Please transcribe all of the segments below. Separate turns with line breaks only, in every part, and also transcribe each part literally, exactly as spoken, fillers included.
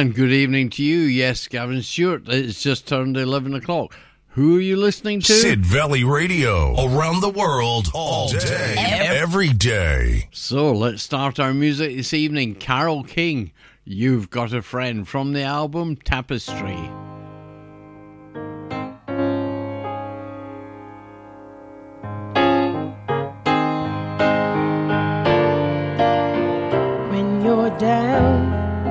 And good evening to you. Yes, Gavin Stewart. It's just turned eleven o'clock. Who are you listening to?
Sid Valley Radio. Around the world, all day, every day.
So let's start our music this evening. Carole King, You've Got a Friend, from the album Tapestry.
When you're down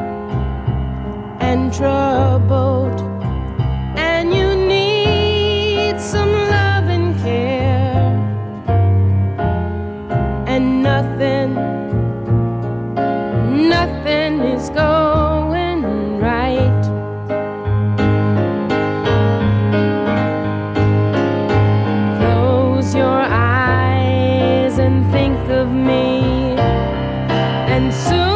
and troubled and you need some love and care, and nothing, nothing is going right. Close your eyes and think of me, and soon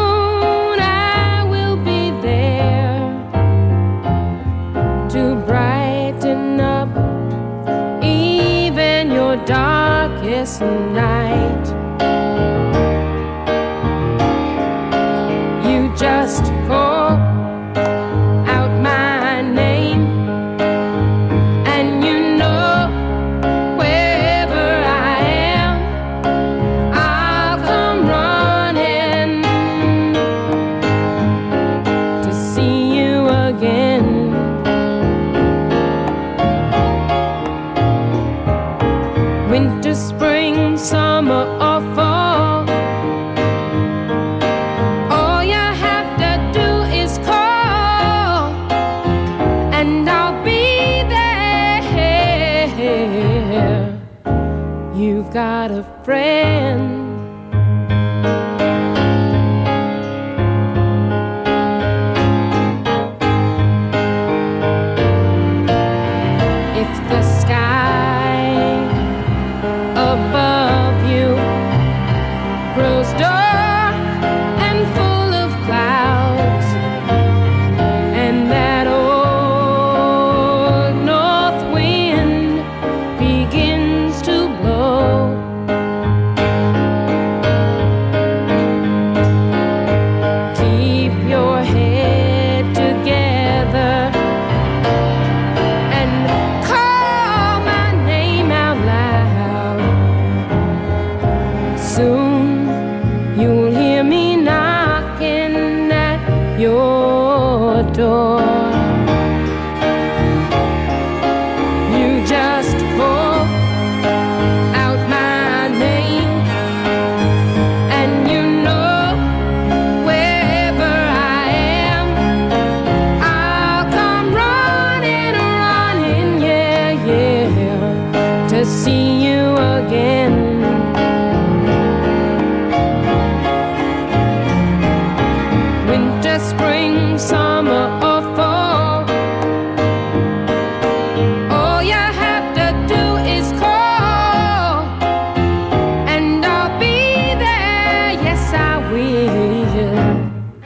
darkest night. You just call out my name, and you know wherever I am, I'll come running to see you again. Winter, spring, summer, or fall, all you have to do is call, and I'll be there. You've got a friend. If the sky above you grows dark and full of clouds, and that old north wind begins to blow, keep your head together and call my name out loud. Soon you'll hear me knocking at your door. You just call out my name, and you know wherever I am, I'll come running, running, yeah, yeah, to see you again. Winter, spring, summer, or fall, all you have to do is call, and I'll be there, yes I will.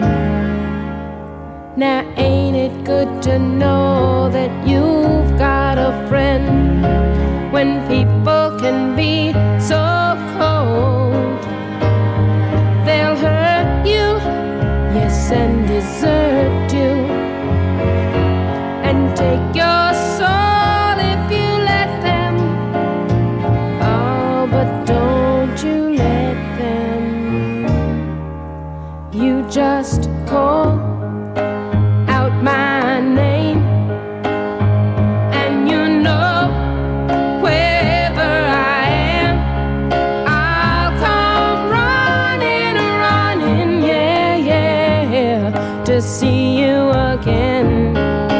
Now ain't it good to know that you've got a friend when people can be so cold? They'll hurt you, yes, and desert you, and take your soul if you let them. Oh, but don't you let them. You just call out my name, and you know wherever I am, I'll come running, running, yeah, yeah, to see you again.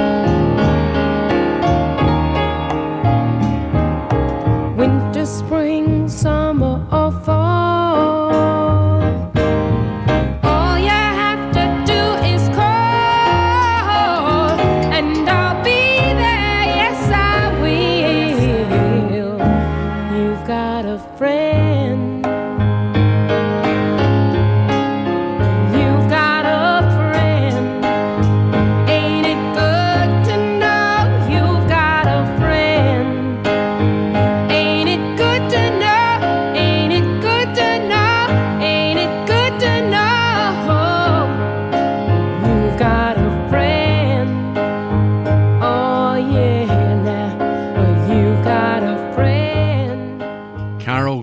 Winter, spring, summer, or fall, all you have to do is call, and I'll be there, yes I will. You've got a friend. You've got a friend.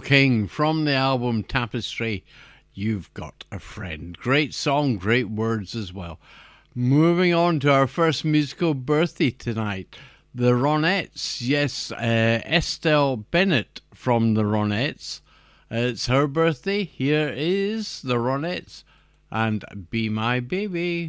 King from the album Tapestry, You've Got a Friend. Great song, great words as well. Moving on to our first musical birthday tonight, the Ronettes. Yes, uh, Estelle Bennett from the Ronettes. Uh, it's her birthday. Here is the Ronettes and Be My Baby.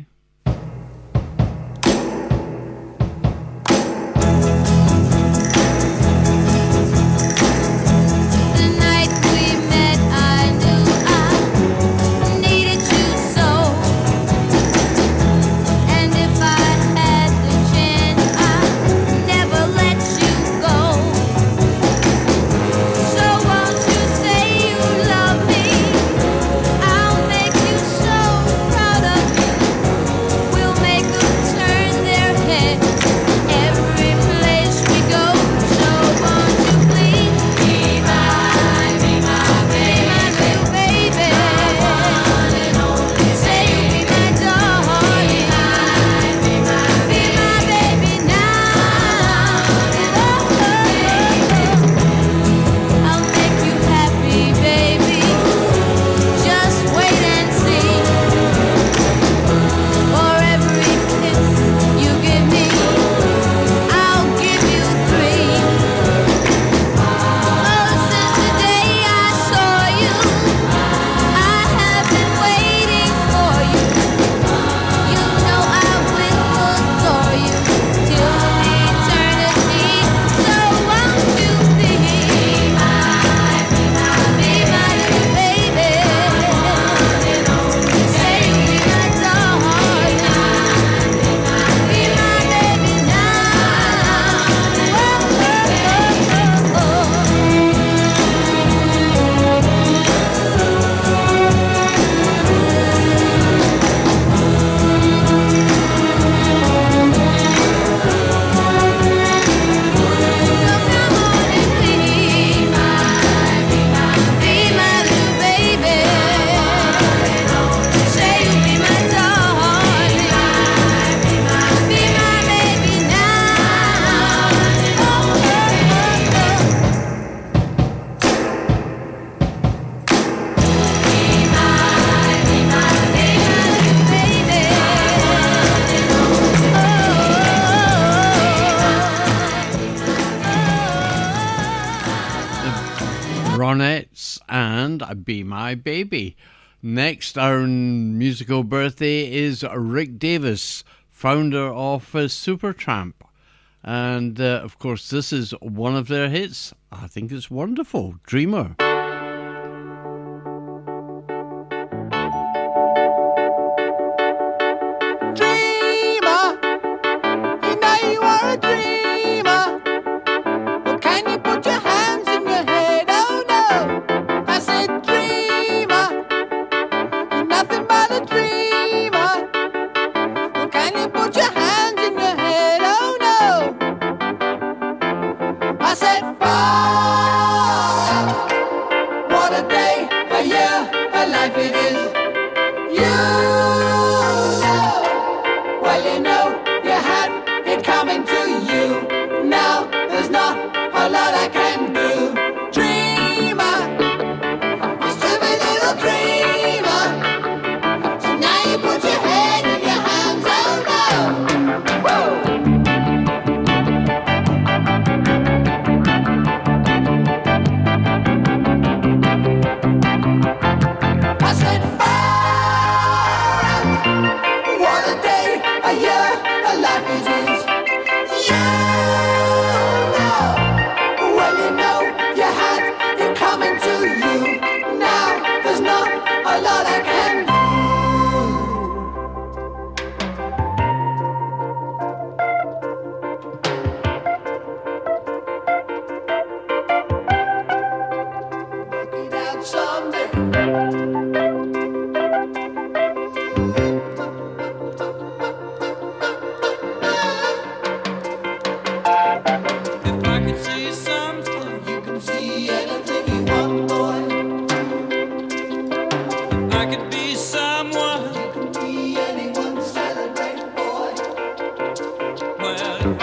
Ronettes and Be My Baby. Next, our musical birthday is Rick Davis, founder of uh, Supertramp. And, uh, of course, this is one of their hits. I think it's wonderful. Dreamer.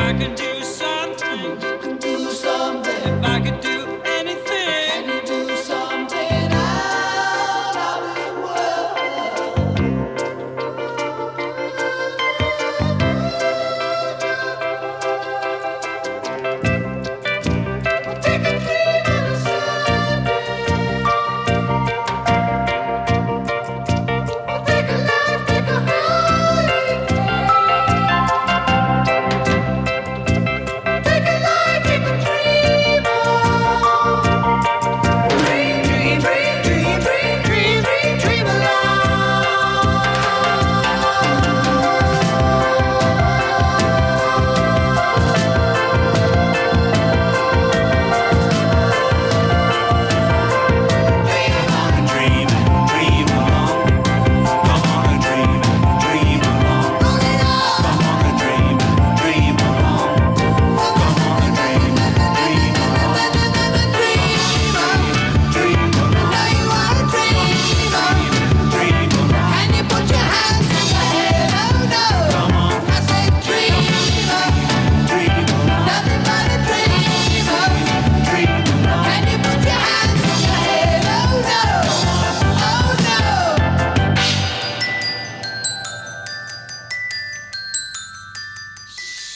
If I could do anything, can you do something?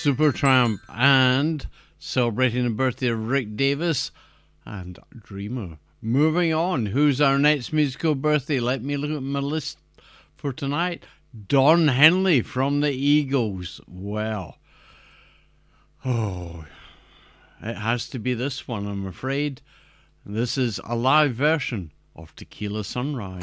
Supertramp, and celebrating the birthday of Rick Davis and Dreamer. Moving on, who's our next musical birthday? Let me look at my list for tonight. Don Henley from the Eagles. Well, oh, it has to be this one, I'm afraid. This is a live version of Tequila Sunrise.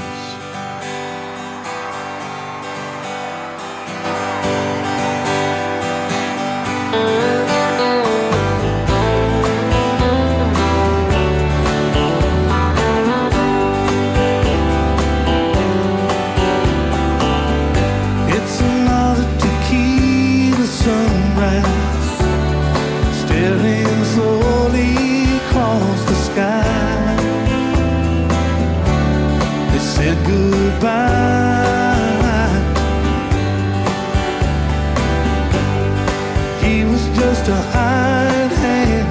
To hide hand,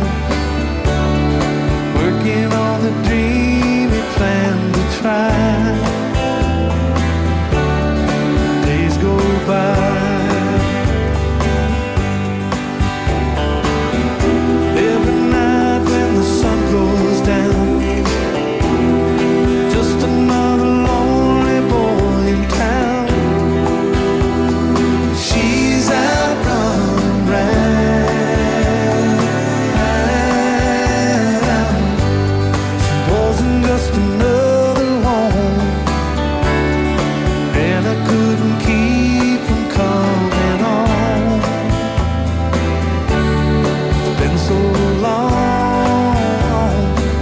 working on the dream he planned to try. Days go by. Every night when the sun goes down, just another lonely boy in town. She's out running round. Just another one, and I couldn't keep from coming on. It's been so long.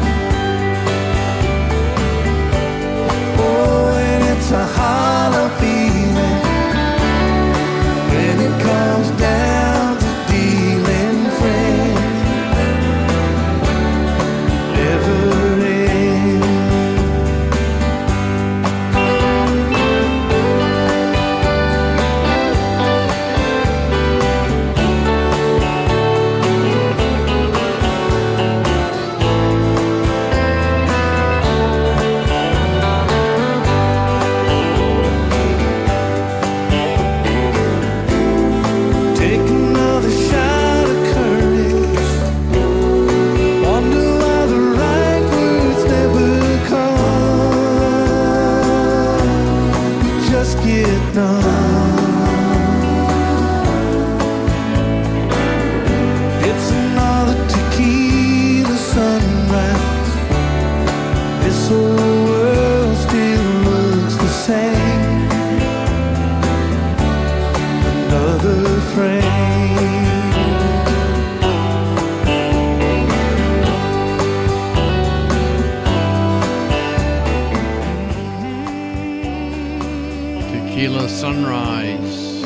Oh, and it's a hollow feeling when it comes down to dealing friends. Never
Sunrise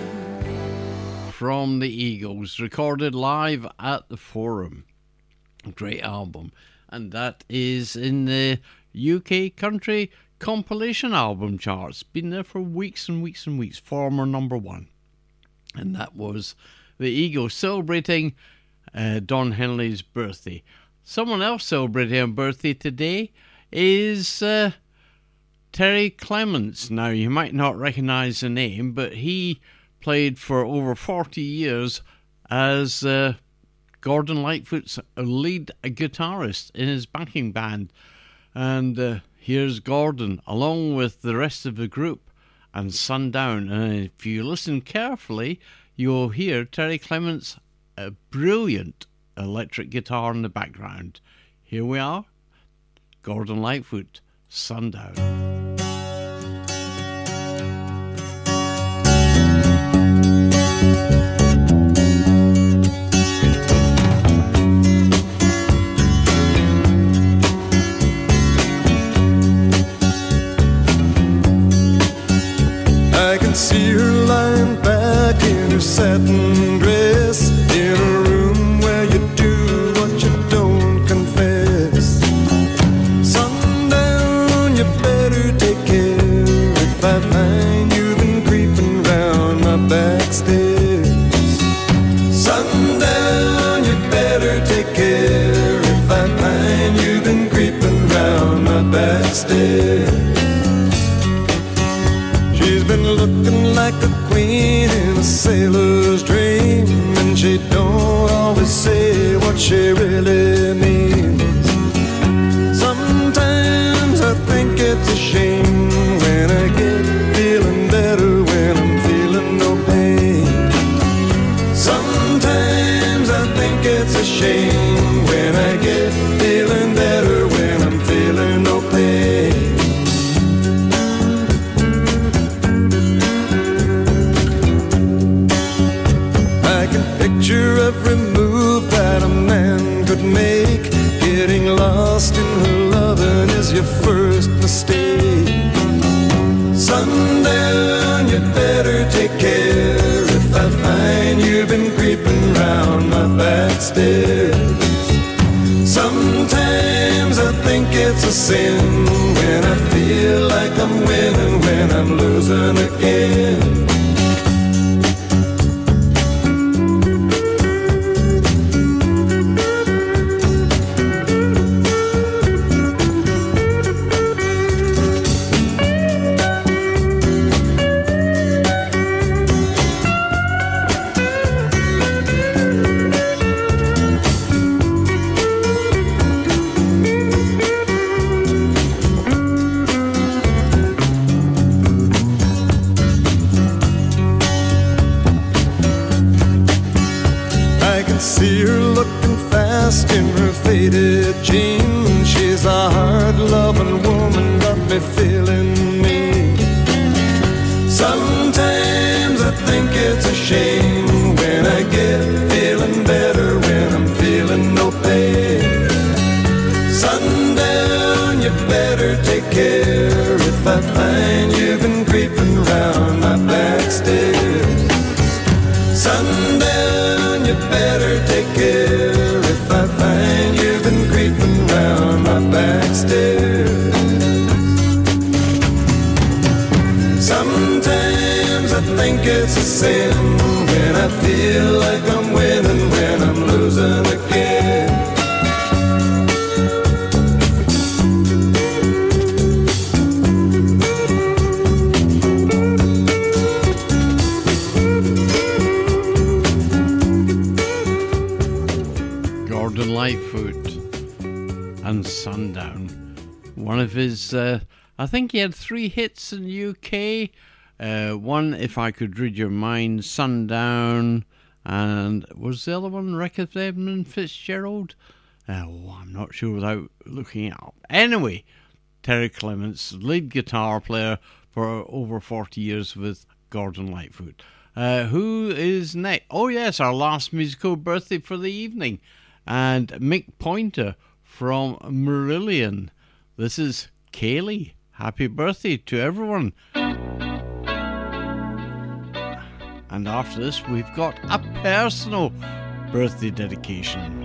from the Eagles, recorded live at the Forum. Great album. And that is in the U K country compilation album charts. Been there for weeks and weeks and weeks. Former number one. And that was the Eagles celebrating uh, Don Henley's birthday. Someone else celebrating a birthday today is Uh, Terry Clements. Now, you might not recognise the name, but he played for over forty years as uh, Gordon Lightfoot's lead guitarist in his backing band. And uh, here's Gordon, along with the rest of the group, and Sundown. And if you listen carefully, you'll hear Terry Clements' a brilliant electric guitar in the background. Here we are, Gordon Lightfoot, Sundown.
I can see her lying back in her satin dress, in a room where you do what you don't confess. Sundown, you better take care if I find you've been creeping round my back stairs. Sundown, you better take care if I find you've been creeping round my back stairs. She's been looking like a queen in a sailor's dream. she don't always say what she really means. Sometimes I think it's a shame when I get feeling better when I'm feeling no pain. Sometimes I think it's a shame when I get feeling better when I'm feeling no pain. I can picture every move that a man could make. Getting lost in her loving is your first mistake. Sundown, you better take care if I find you've been creeping round my back stairs. Sometimes I think it's a sin when I feel like I'm winning when I'm losing again. See her looking fast in her faded jeans. She's a hard-loving woman, got me feeling mean. Sometimes I think it's a shame when I get feeling better when I'm feeling no pain. Sundown, you better take care if I find you've been creeping round my back stairs. Sundown, you better take care if I find you've been creeping round my back stairs. Sometimes I think it's a sin when I feel like I'm winning when I'm losing again.
Lightfoot and Sundown. One of his, uh, I think he had three hits in the U K. Uh, one, If I Could Read Your Mind, Sundown, and was the other one Record of Edmund Fitzgerald? Uh, oh, I'm not sure without looking it up. Anyway, Terry Clements, lead guitar player for over forty years with Gordon Lightfoot. Uh, who is next? Oh yes, our last musical birthday for the evening. And Mick Pointer from Marillion. This is Kaylee. Happy birthday to everyone. And after this, we've got a personal birthday dedication.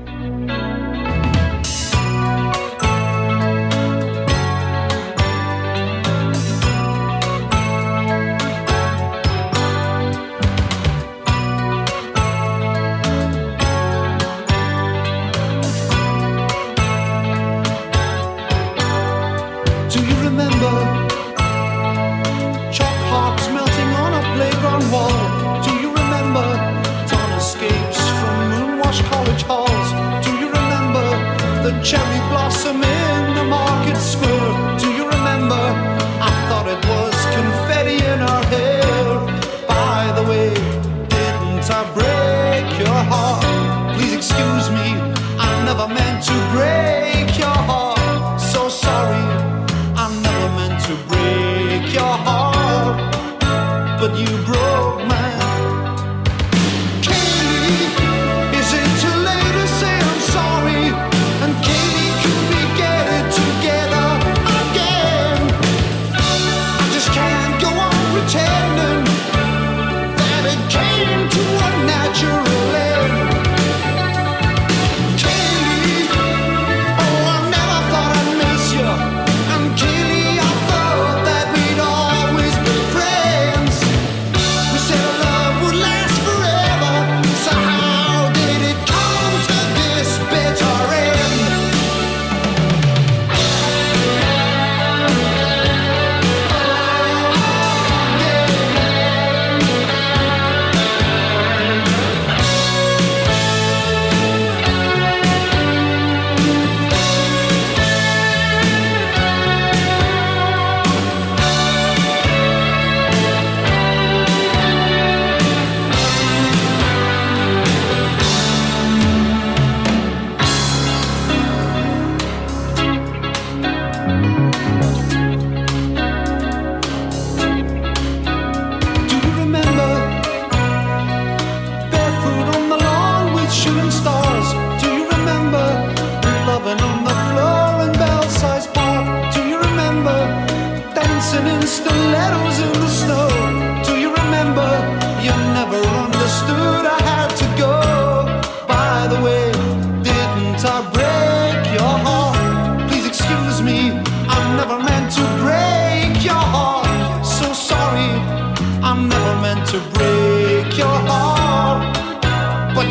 Cherry blossom in the market square. Do you remember? I thought it was confetti in her hair. By the way, didn't I break your heart? Please excuse me, I never meant to break your heart. So sorry, I never meant to break your heart, but you broke mine. Katie, is it too late to say I'm sorry? And Katie, could we get it together again? I just can't go on pretending that it came to a natural end.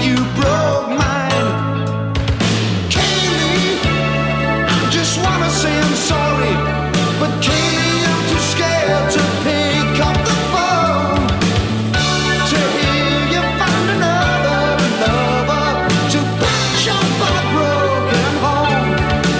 you broke mine. Kaylee, I just wanna say I'm sorry, but Kaylee, I'm too scared to pick up the phone to hear you found another lover to patch up a broken home.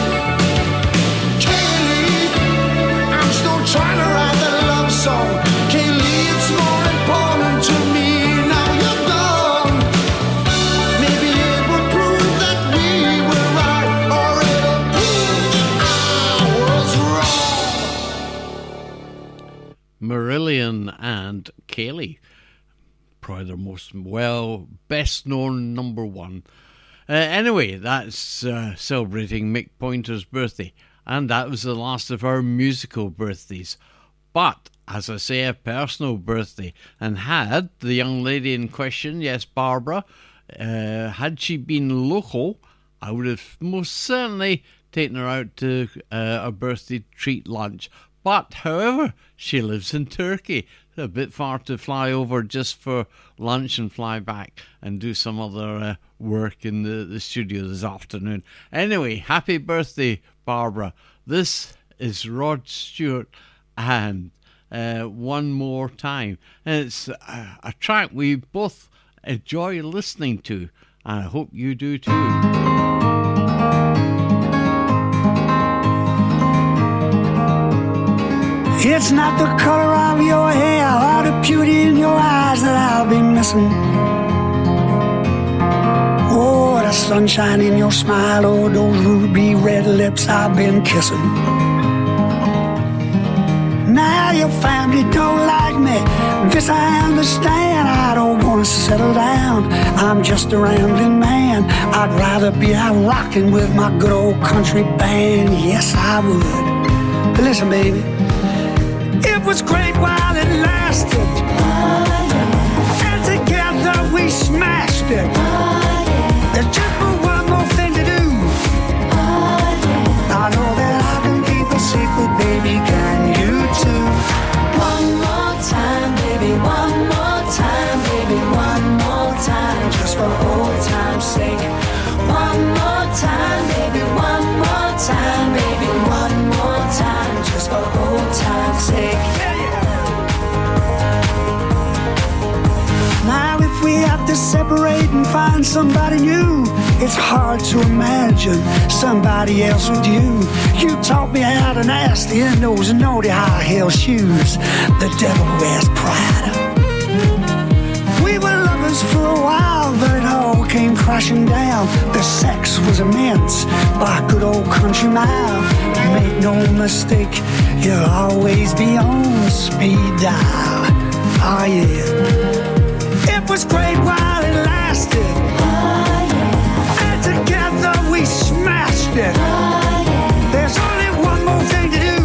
Kaylee, I'm still trying to write that love song. Kaylee, it's more important to me now you're gone. Maybe it would prove that we were right, or it'll prove that I was wrong.
Marillion and Kaylee, probably their most well best known number one. Uh, anyway, that's uh, celebrating Mick Pointer's birthday, and that was the last of our musical birthdays. But as I say, a personal birthday, and had the young lady in question, yes, Barbara, uh, had she been local, I would have most certainly taken her out to uh, a birthday treat lunch. But, however, she lives in Turkey. A bit far to fly over just for lunch and fly back and do some other uh, work in the, the studio this afternoon. Anyway, happy birthday, Barbara. This is Rod Stewart and uh, One More Time. And it's a, a track we both enjoy listening to, and I hope you do too.
It's not the color of your hair or the beauty in your eyes that I'll be missing. Oh, the sunshine in your smile, oh, those ruby red lips I've been kissing. Now your family don't like me, this I understand. I don't wanna settle down, I'm just a rambling man. I'd rather be out rocking with my good old country band. Yes, I would. But listen, baby, it was great while it lasted, and together we smashed it. There's just one more thing to do. I know that I can keep a secret, baby, can you too?
One more time, baby, one more time, baby, one more time, just for old time's sake. One more time, baby, one more time, baby, one more time, just for old time's sake.
Now if we have to separate and find somebody new, it's hard to imagine somebody else with you. You taught me how to nasty in those naughty high heel shoes the devil wears Prada. We were lovers for a while, but it all came crashing down. The sex was immense by a good old country mile. Make no mistake, you'll always be on speed dial. Oh yeah. It was great while it lasted, and together we smashed it. There's only one more thing to do.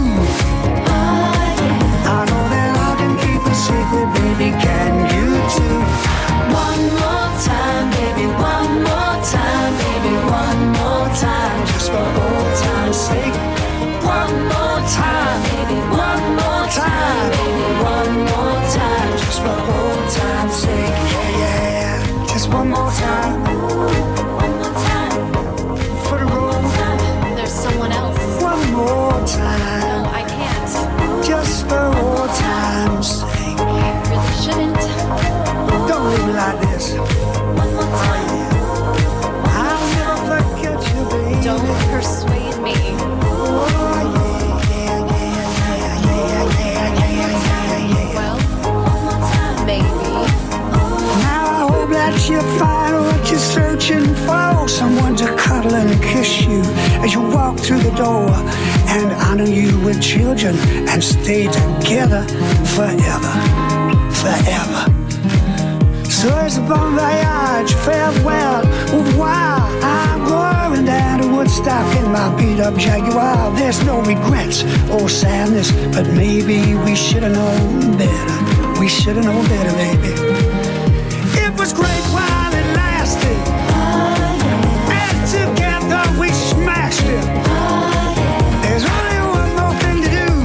I know that I can keep a secret, baby, can you too?
One more time, baby, one more time, baby, one more time, just for old time's sake. One more time, baby, one more time, baby, one more time, just for old time's sake.
Yeah, yeah, just one more time.
One more time,
For the road,
there's someone else.
one more time.
No, I can't.
Just for old time's sake.
I really shouldn't.
Don't leave me like this.
One more time.
I'll never forget you, baby.
Don't persuade me.
Oh, yeah, yeah, yeah, yeah, yeah, yeah, yeah, yeah, yeah.
Well, one more time, baby.
Now I hope that you find what you're searching for. Someone to cuddle and kiss you as you walk through the door, and honor you with children and stay together forever, forever. So it's a bon voyage, farewell, au revoir. I'm going down to Woodstock in my beat-up Jaguar. There's no regrets or sadness, but maybe we should've known better. We should've known better, baby. It was great while it lasted, and together we smashed it. There's only one more thing to do.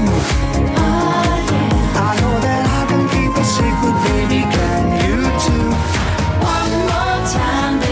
I know that I can keep a secret, baby, can you too?
One more time, baby.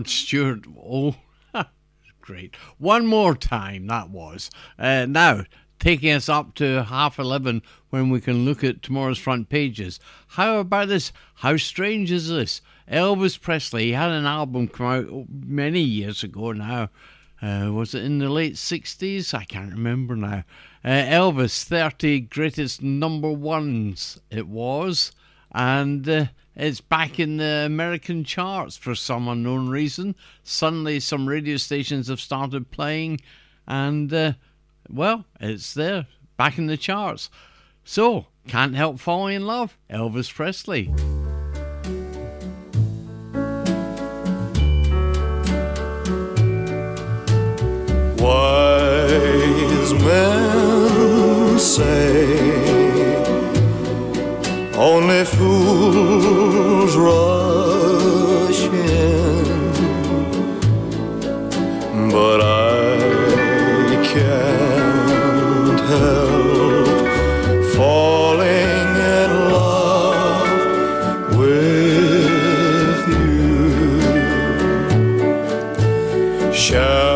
Rod Stewart. Oh, great. One More Time, that was. Uh, now, taking us up to half eleven when we can look at tomorrow's front pages. How about this? How strange is this? Elvis Presley, he had an album come out many years ago now. Uh, was it in the late sixties? I can't remember now. Uh, Elvis, thirty Greatest Number Ones it was. And uh, it's back in the American charts for some unknown reason. Suddenly some radio stations have started playing. And, uh, well, it's there, back in the charts. So, Can't Help Falling in Love, Elvis Presley.
Wise men say only fools rush in, but I can't help falling in love with you. Shall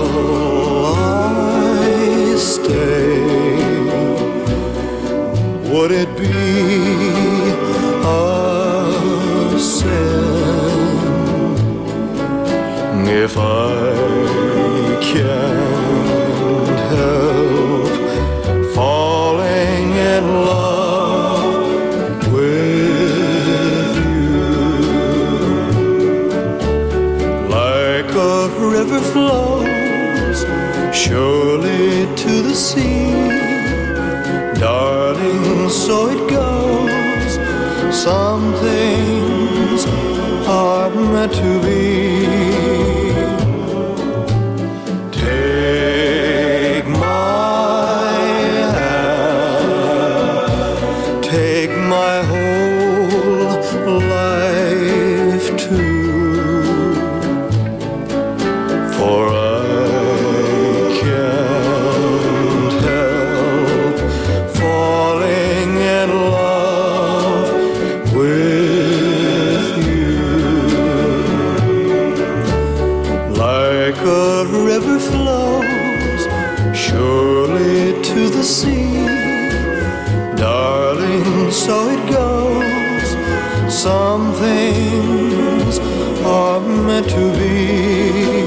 would it be a sin if I can't help falling in love with you? Like a river flows surely to the sea, darling, so it goes. Some things are meant to be. Take my hand, take my whole life too, for I can't help falling in love with you. Like a river flows surely to the sea, darling, so it goes. Some things are meant to be.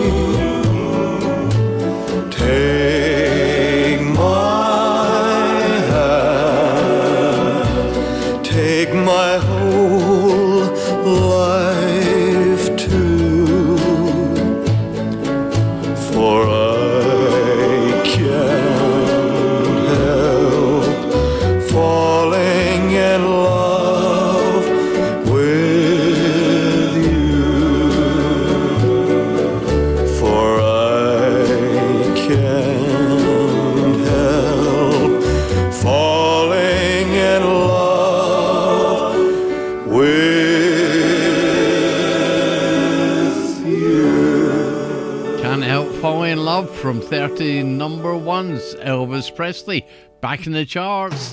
Take my hand, take my whole life too, for I can't help falling in love with you, for I can't help falling in love with you.
Can't Help Falling in Love from thirty number ones, Elvis Presley, back in the charts.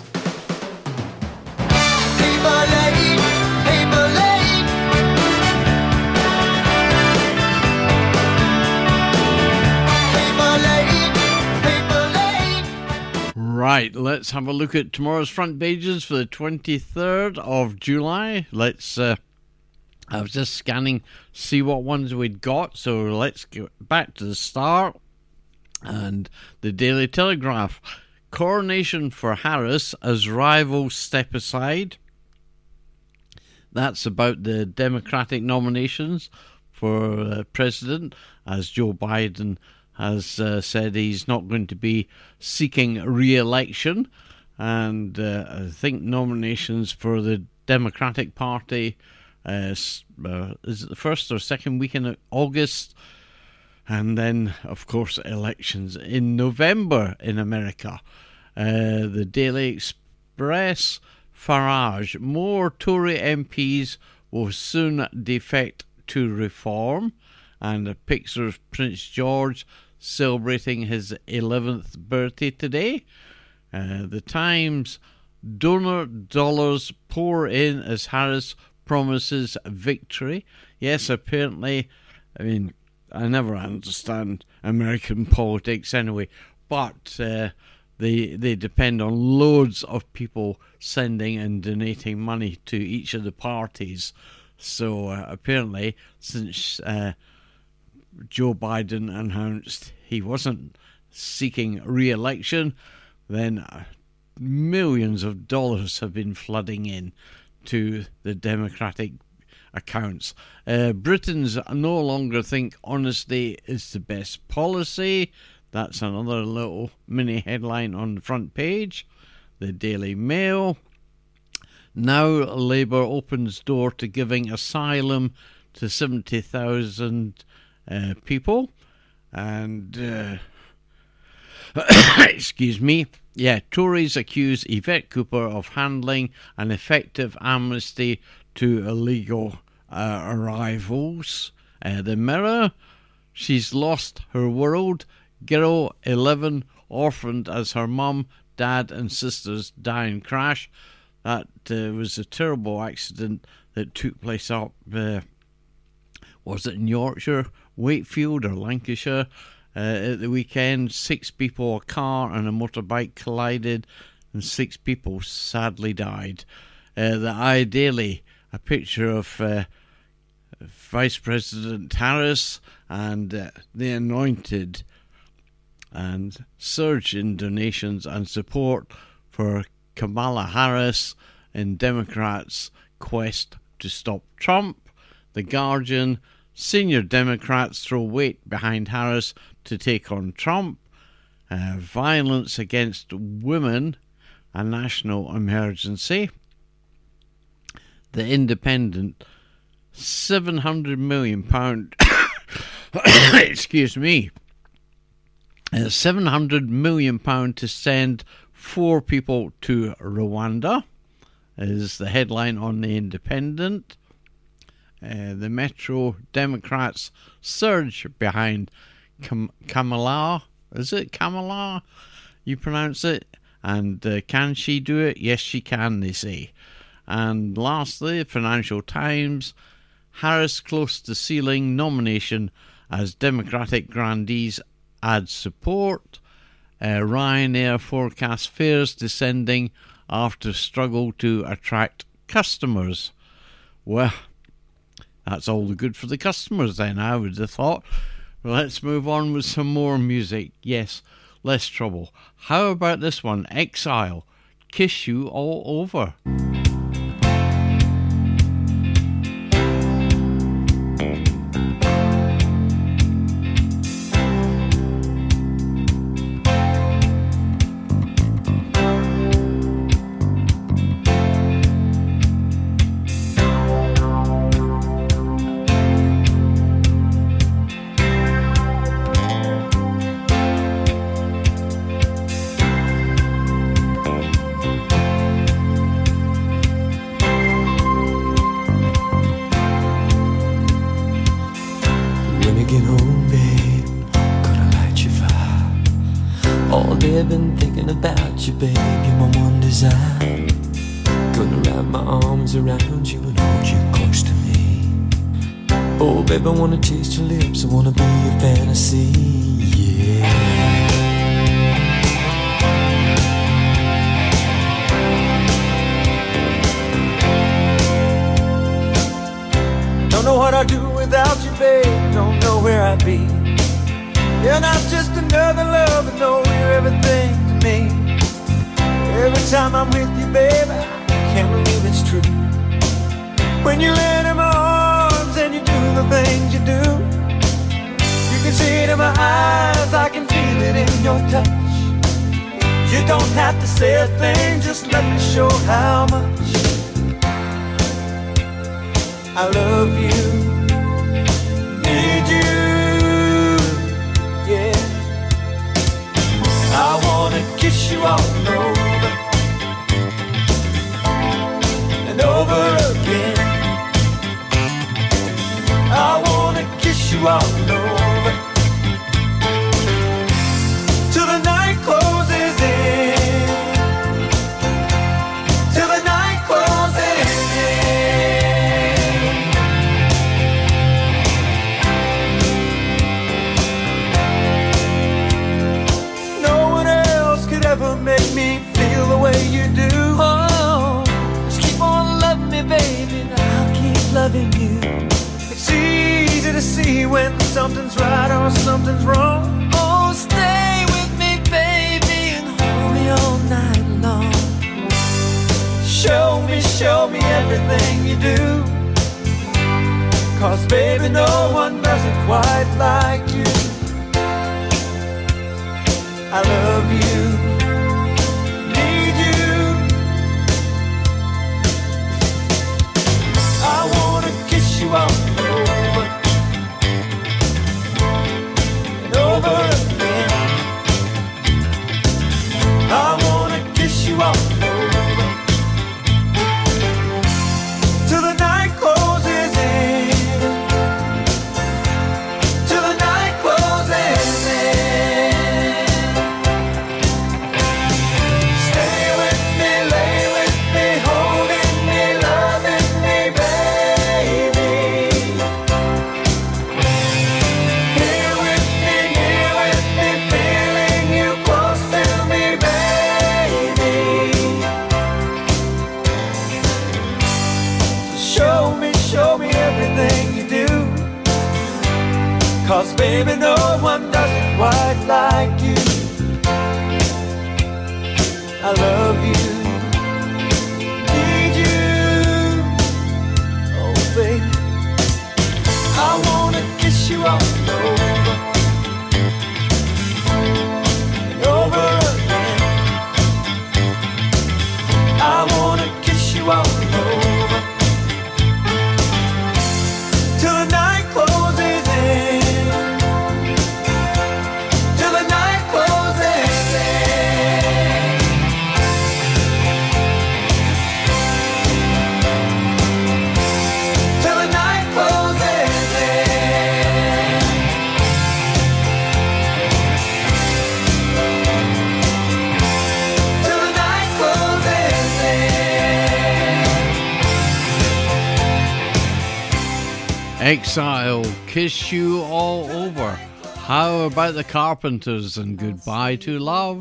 Paper lane, paper lane. Paper lane, paper lane.
Right, let's have a look at tomorrow's front pages for the twenty-third of July. Let's, uh, I was just scanning, see what ones we'd got, so let's get back to the start. And the Daily Telegraph. Coronation for Harris as rivals step aside. That's about the Democratic nominations for uh, president, as Joe Biden has uh, said he's not going to be seeking re-election. And uh, I think nominations for the Democratic Party uh, uh, is it the first or second week in August? And then, of course, elections in November in America. Uh, the Daily Express, Farage, more Tory M Ps will soon defect to reform. And a picture of Prince George celebrating his eleventh birthday today. Uh, the Times, donor dollars pour in as Harris promises victory. Yes, apparently I mean, I never understand American politics anyway, but uh, they they depend on loads of people sending and donating money to each of the parties. So uh, apparently, since uh, Joe Biden announced he wasn't seeking re-election, then uh, millions of dollars have been flooding in to the Democratic accounts. Uh, Britons no longer think honesty is the best policy. That's another little mini headline on the front page. The Daily Mail. Now Labour opens door to giving asylum to seventy thousand uh, people. And, uh, excuse me, yeah, Tories accuse Yvette Cooper of handling an effective amnesty to illegal uh, arrivals. Uh, the Mirror, she's lost her world. Girl, eleven, orphaned as her mum, dad and sisters die in crash. That uh, was a terrible accident that took place up, uh, was it in Yorkshire, Wakefield or Lancashire? Uh, at the weekend, six people, a car and a motorbike collided, and six people sadly died. Uh, the Ideally, a picture of uh, Vice President Harris and uh, the Anointed, and surge in donations and support for Kamala Harris in Democrats' quest to stop Trump. The Guardian, senior Democrats throw weight behind Harris to take on Trump. Uh, violence against women, a national emergency. The Independent, seven hundred million pounds, excuse me, uh, seven hundred million pounds to send four people to Rwanda, is the headline on The Independent. Uh, the Metro, Democrats surge behind Kam- Kamala. Is it Kamala? You pronounce it? And uh, can she do it? Yes, she can, they say. And lastly, Financial Times, Harris close to ceiling nomination as Democratic grandees add support. Uh, Ryanair forecast fares descending after struggle to attract customers. Well, that's all the good for the customers then, I would have thought. Well, let's move on with some more music. Yes, less trouble. How about this one? Exile, Kiss You All Over.
Baby, I wanna taste your lips, I wanna be your fantasy, yeah.
Don't know what I'd do without you, babe, don't know where I'd be. You're not just another lover, no, you're everything to me. Every time I'm with you, babe, I can't believe it's true. When you land in my arms and you do the things you do, you can see it in my eyes, I can feel it in your touch. You don't have to say a thing, just let me show how much I love you, need you, yeah. I wanna kiss you all over and over again. I wanna kiss you all over till the night closes in, till the night closes in. something's right or something's wrong. Oh, stay with me, baby, and hold me all night long. Show me, show me everything you do. 'Cause baby, no one does it quite like you. I love you, need you. I wanna kiss you all over and over again. I wanna kiss you all over till the night closes in. Till the night closes in. Stay with me, lay with me, holding me, loving me, baby. Here with me, here with me, feeling you close to me, baby. So show me, show me everything you do. 'Cause baby, no one does it quite like you. I love you, need you, oh baby. I wanna kiss you all over and over again. I wanna kiss you all over till the night closes in. Till the night closes in. Till the night closes in. Till the night closes in.
Exile, Kiss You All Over. How about the Carpenters and Goodbye to Love?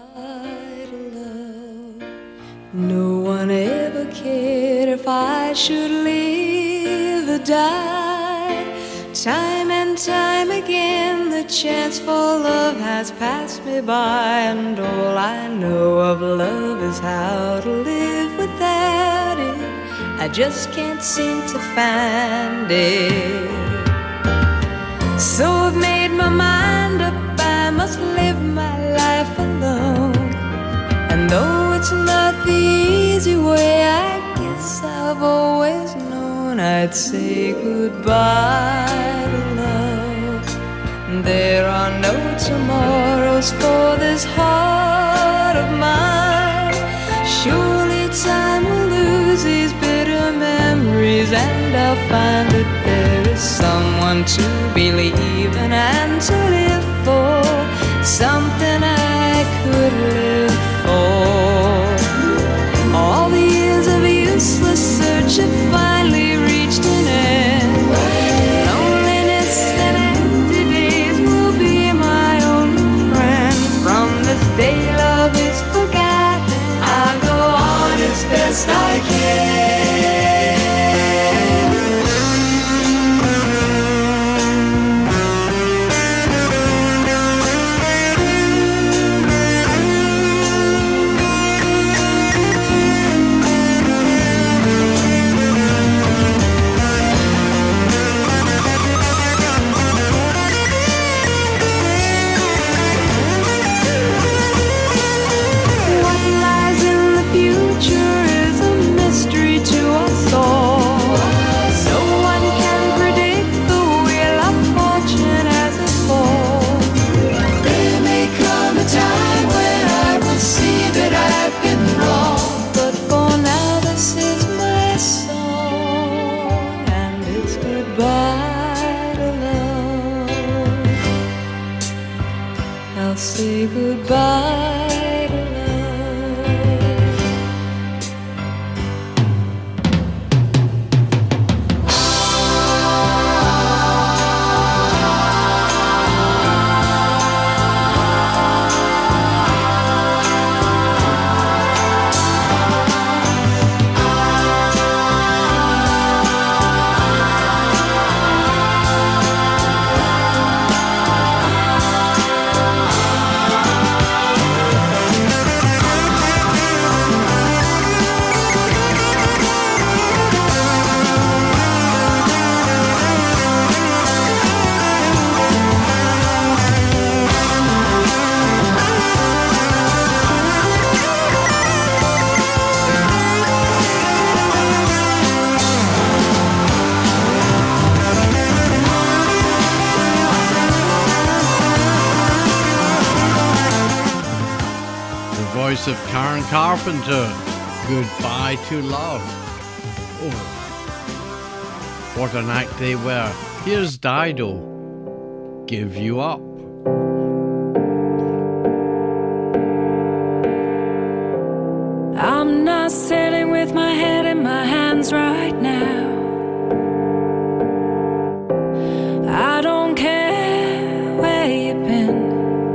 No one ever cared if I should live or die. Time and time again the chance for love has passed me by, and all I know of love is how to live without it. I just can't seem to find it. So I've made my mind up, I must live my life alone. And though it's not the easy way, I guess I've always known I'd say goodbye to love. There are no tomorrows for this heart of mine. Surely time will lose these bitter memories, and I'll find that there is someone to believe in and to live for, something I could live for. All the years of useless search have finally reached an end. Loneliness and empty days will be my only friend. From this day love is forgotten, I'll go on as best I can. What lies in the future is a mystery to us all. No one can predict the wheel of fortune as it falls. There may come a time when I will see that I've been wrong, but for now this is my song, and it's goodbye to love. I'll say goodbye to love.
voice of Karen Carpenter, Goodbye to Love. Oh, what a night they were. Here's Dido, Give You Up.
I'm not sitting with my head in my hands right now. I don't care where you've been.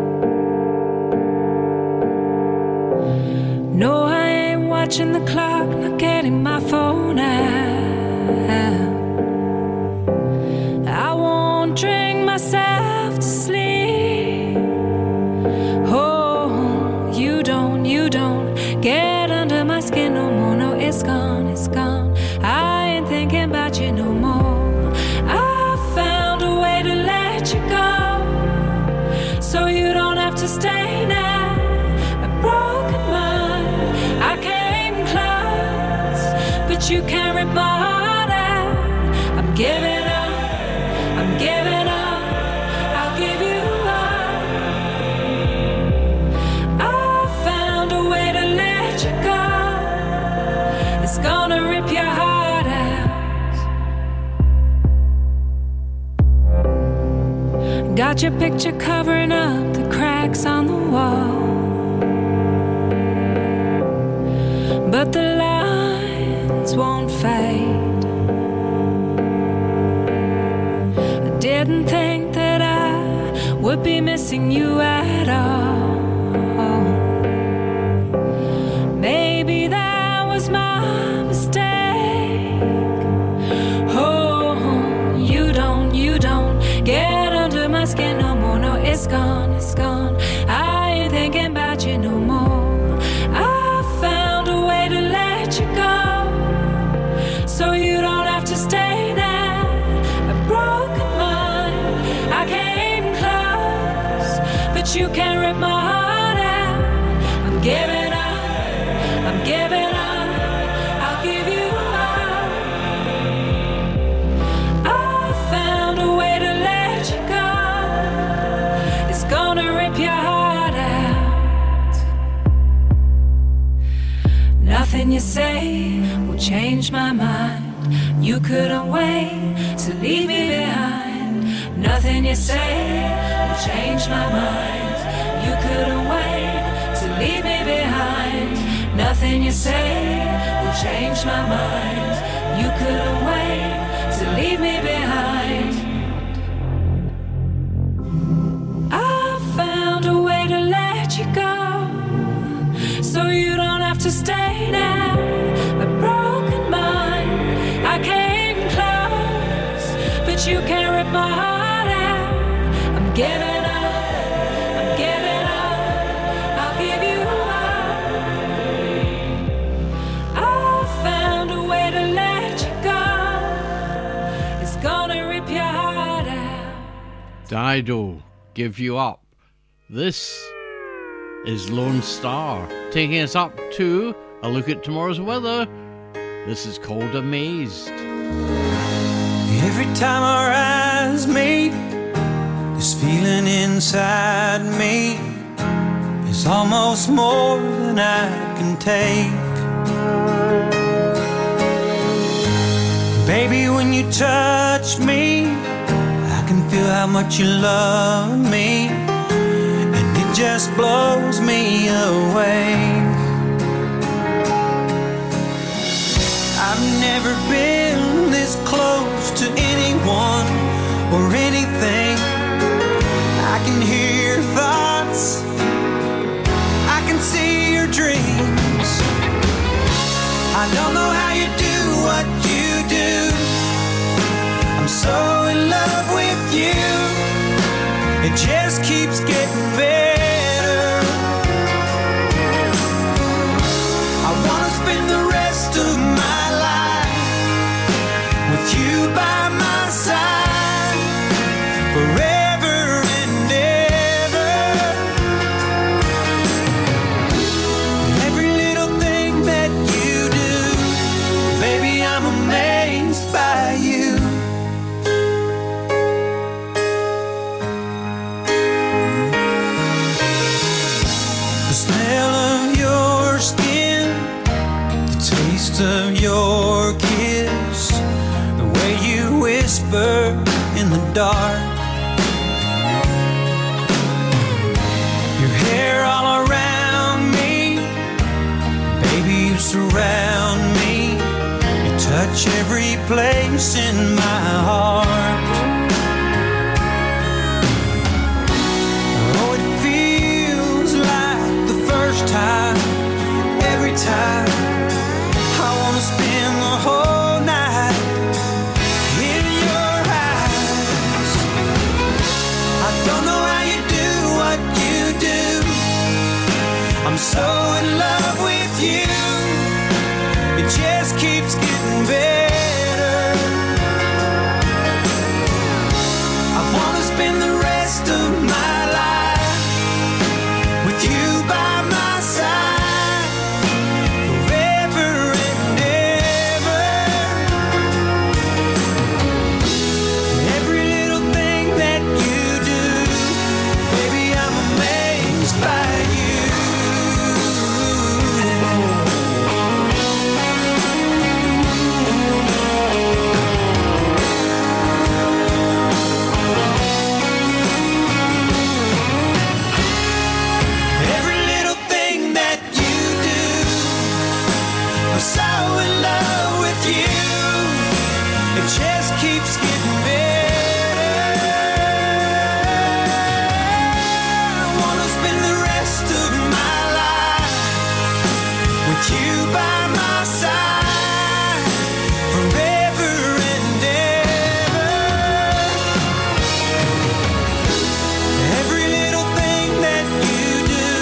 No, I ain't watching the clock, not getting my phone out. I won't drink myself to sleep. Oh, you don't, you don't get under my skin no more. No, it's gone, it's gone. I ain't thinking about you no more. I found a way to let you go, so you don't have to stay now. A broken mind, I came close, but you can't rip my heart out. I'm giving up, I'm giving up, I'll give you up. I found a way to let you go. It's gonna rip your heart out. Got your picture covering up the cracks on the wall, but the lines won't fade. I didn't think that I would be missing you at all. Maybe that was my mistake. Oh, you don't, you don't get under my skin no more. No, it's gone, it's gone. I ain't thinking about you no more. I found a way to let you go, so you don't have to stay now. A broken mind, I came close, but you can't rip my heart out. I'm giving up, I'm giving up, I'll give you up. I found a way to let you go. It's gonna rip your heart out. Nothing you say will change my mind. You couldn't wait to leave me behind. Nothing you say will change my mind. You couldn't wait to leave me behind. Nothing you say will change my mind. You couldn't wait to leave me behind. I found a way to let you go, so you don't have to stay now. A broken mind, I came close, but you can't rip my heart out. I'm giving up, I'm giving up, I'll give you up. I found a way to let you go. It's gonna rip your heart out.
Dido, Give You Up. This is Lone Star, taking us up to a look at tomorrow's weather. This is called Amazed.
Every time our eyes meet, this feeling inside me is almost more than I can take. Baby, when you touch me, I can feel how much you love me, and it just blows me away. I've never been this close to anyone or anything. I can hear your thoughts, I can see your dreams. I don't know how you do what you do. I'm so in love with you. It just keeps getting better. I wanna spend the rest of my life with you by my side, forever and ever. Every little thing that you do, baby, I'm amazed by you. dark. Your hair all around me, baby, you surround me. You touch every place in my heart. Oh, it feels like the first time, every time. I wanna spend the whole night in your eyes. I don't know how you do what you do. I'm so in love with you. It just keeps getting better. I wanna spend the rest of my life with you by my side, forever and ever. Every little thing that you do, baby, I'm amazed by you. Every little thing that you do, I'm so in love with you. It just keeps getting better. I wanna spend the rest of my life with you by my side, forever and ever. Every little thing that you do,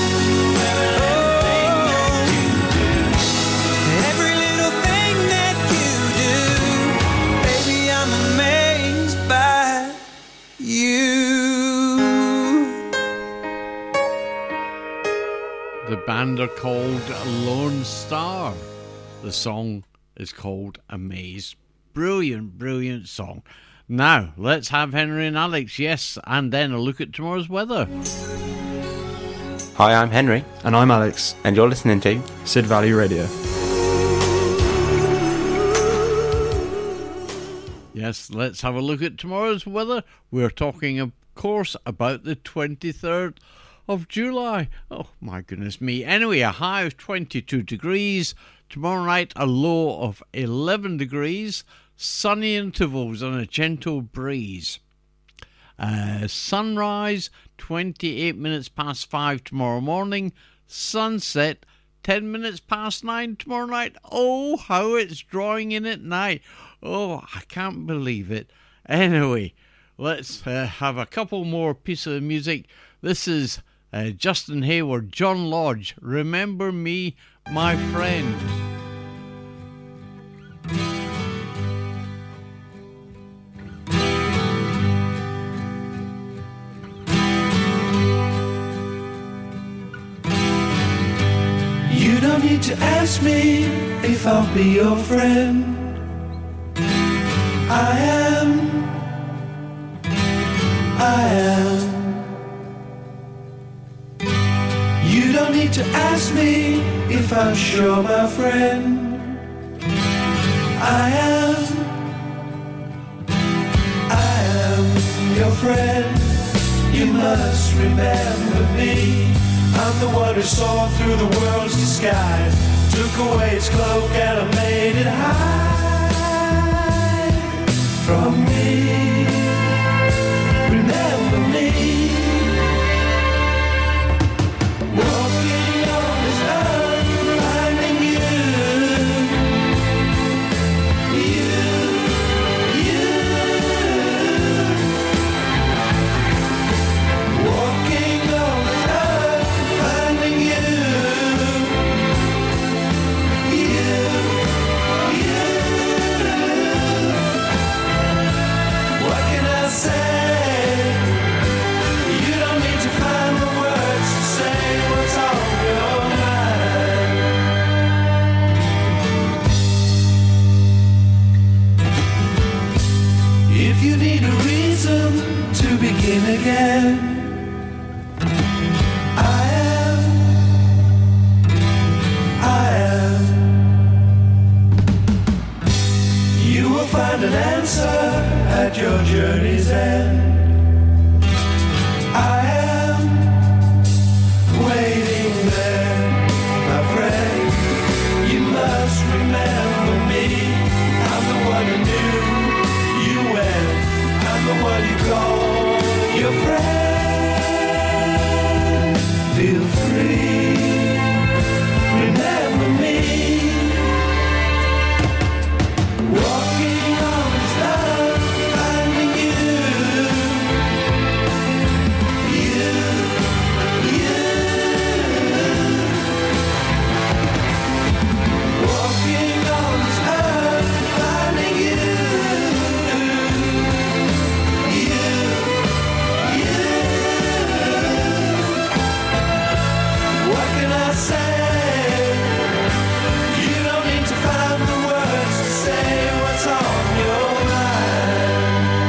oh, every little thing that you do, baby, I'm amazed by you.
The band are called Lone Star. The song is called Amaze. Brilliant, brilliant song. Now, let's have Henry and Alex, yes, and then a look at tomorrow's weather.
Hi, I'm Henry,
And I'm Alex,
and you're listening to
Sid Valley Radio.
Yes, let's have a look at tomorrow's weather. We're talking, of course, about the twenty-third of July. Oh, my goodness me. Anyway, a high of twenty-two degrees. Tomorrow night, a low of eleven degrees. Sunny intervals and a gentle breeze. Uh, sunrise, twenty-eight minutes past five tomorrow morning. Sunset, ten minutes past nine tomorrow night. Oh, how it's drawing in at night. Oh, I can't believe it. Anyway, let's uh, have a couple more pieces of music. This is uh, Justin Hayward, John Lodge, Remember Me, My Friend.
You don't need to ask me if I'll be your friend. I am, I am. You don't need to ask me if I'm sure, my friend. I am, I am your friend. You must remember me. I'm the one who saw through the world's disguise, took away its cloak and I made it hide from me. Remember me. Walking on this earth, finding you. You, you. Walking on this earth, finding you. You, you. What can at your journey's end. I am waiting there, my friend. You must remember me. I'm the one who knew you well. I'm the one you call your friend. Feel free, remember me. Walking on this love, finding you, you, you. Walking on this earth, finding you, you, you. What can I say? You don't need to find the words to say what's on your mind.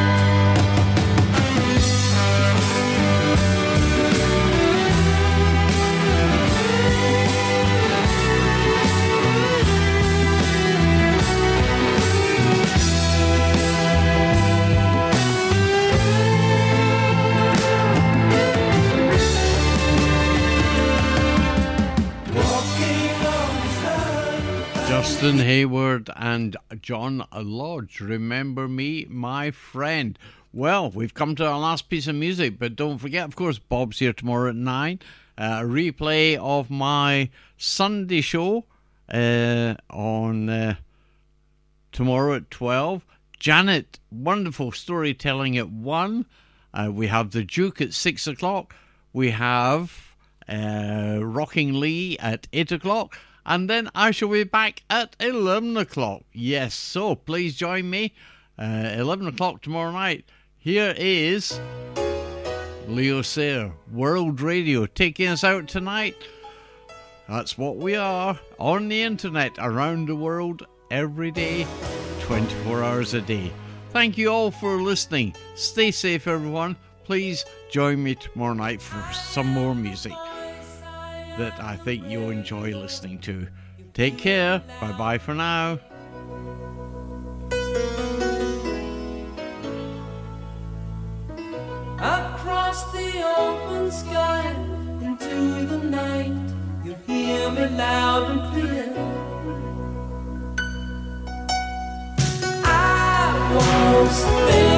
Walking on this earth.
Justin Hayward and John Lodge, Remember Me, My Friend. Well, we've come to our last piece of music, but don't forget, of course, Bob's here tomorrow at nine. Uh, a replay of my Sunday show uh, on uh, tomorrow at twelve. Janet, wonderful storytelling at one. Uh, we have The Duke at six o'clock. We have uh, Rocking Lee at eight o'clock. And then I shall be back at eleven o'clock. Yes, so please join me. Uh, eleven o'clock tomorrow night. Here is Leo Sayer, World Radio, taking us out tonight. That's what we are, on the internet, around the world, every day, twenty-four hours a day. Thank you all for listening. Stay safe, everyone. Please join me tomorrow night for some more music that I think you'll enjoy listening to. Take care. Bye-bye for now.
Across the open sky into the night, you hear me loud and clear. I was there.